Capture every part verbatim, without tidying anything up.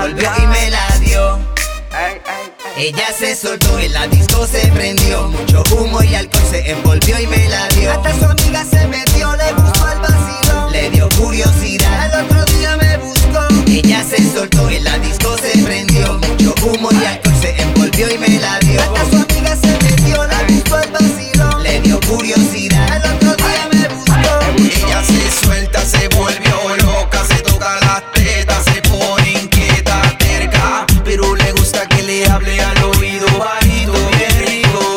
envolvió y me la dio. Ella se soltó, en la disco se prendió. Mucho humo y alcohol se envolvió y me la dio. Hasta su amiga se metió, le gustó el vacilón. Le dio curiosidad, al otro día me buscó. Ella se soltó, en la disco se prendió. Mucho humo y alcohol se envolvió y me la dio. Hasta su amiga se metió, le gustó el vacilón. Le dio curiosidad, al otro día me buscó. Ella se suelta, se volvió loca, se toca las tetas, se pone inquieta, terca, pero le gusta que le hable al oído bajito, bien rico.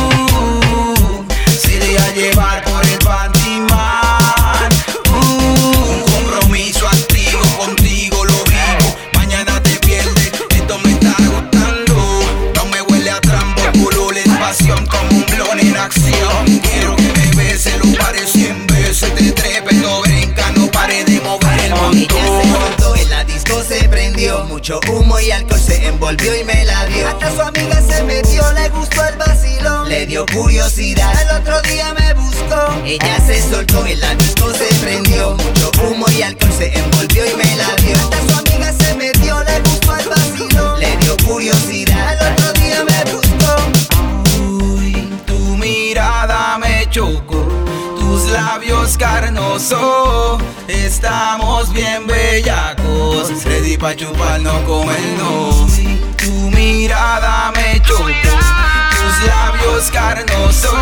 Uh, se deja llevar por el pantimán. Uh, un compromiso activo contigo lo vivo. Mañana te pierdes, esto me está gustando. No me huele a trambo, color es pasión como un blon en acción. Quiero que me beses, lo pare cien veces, te trepe, no brinca, no pare de mover el montón. Ella se soltó, en la disco se prendió. Mucho humo y alcohol se envolvió y me la dio. Hasta su amiga se metió, le gustó el vacilón. Le dio curiosidad, al otro día me buscó. ella se soltó, en la disco se prendió. Mucho humo y alcohol se envolvió y me la dio. Hasta su amiga se metió, le gustó el vacilón. Le dio curiosidad, al otro día me buscó. Uy, tu mirada me chocó, tus labios carnosos. Estamos bien bellacos, ready pa' chuparnos como el no. Tu mirada me chocó, tus labios carnosos.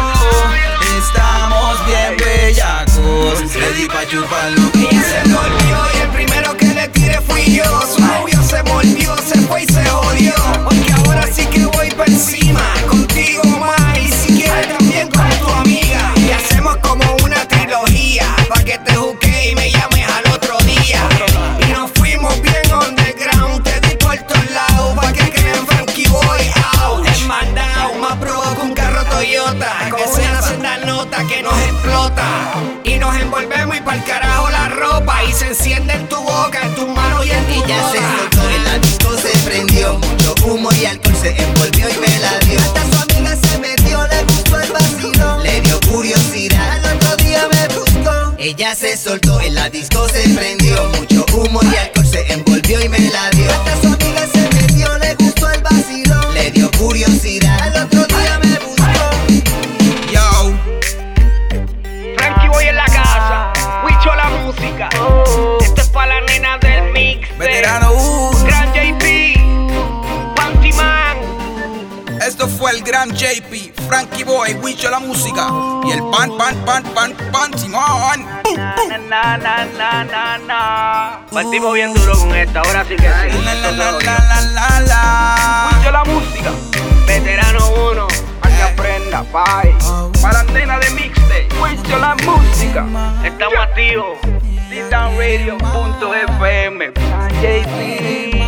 Estamos bien bellacos, ready pa' chuparnos como Ella se el no. volvió y el primero que le tiré fui yo. Su novio se volvió, se fue y se jodió. Porque ahora sí que voy por encima, contigo más. Y si quieres también con tu amiga. Y hacemos como una trilogía, pa' que te juzgue y me llames al otro día. Y nos fuimos bien underground, te di por todos lados, pa' que creen Frankie Boy out. Es mandado, más pro que un carro Toyota. Con una senda nota que nos explota. Y nos envolvemos y pa'l carajo la ropa. Y se enciende en tu boca, en tus manos y en tu ella se boca. soltó, en la disco se prendió. Mucho humo y alcohol se envolvió y me la dio. Hasta su amiga se metió, le gustó el vacilón. Le dio curiosidad, Al otro día me buscó. ella se soltó, en la disco se prendió. Mucho humo y alcohol se envolvió y me la dio. Hasta su amiga se metió, le gustó el vacilón. Le dio curiosidad, Al otro día me buscó. Yo, Frankie Boy en la casa, Wicho la música. Esto es pa' la nena del mix. veterano, uh, Gran J P, Panty Man. esto fue el gran J P, Frankie Boy, Wicho la música y el pan, pan, pan, pan, pan, Simón. Na, na, na, na, na, na. Partimos bien duro con esta, ahora sí que sí. La la la la la la la. Wicho la música, veterano uno, para que aprenda, bye. Para la nena de mixtape, Wicho la música. Estamos activos, sit down radio punto f m. J P.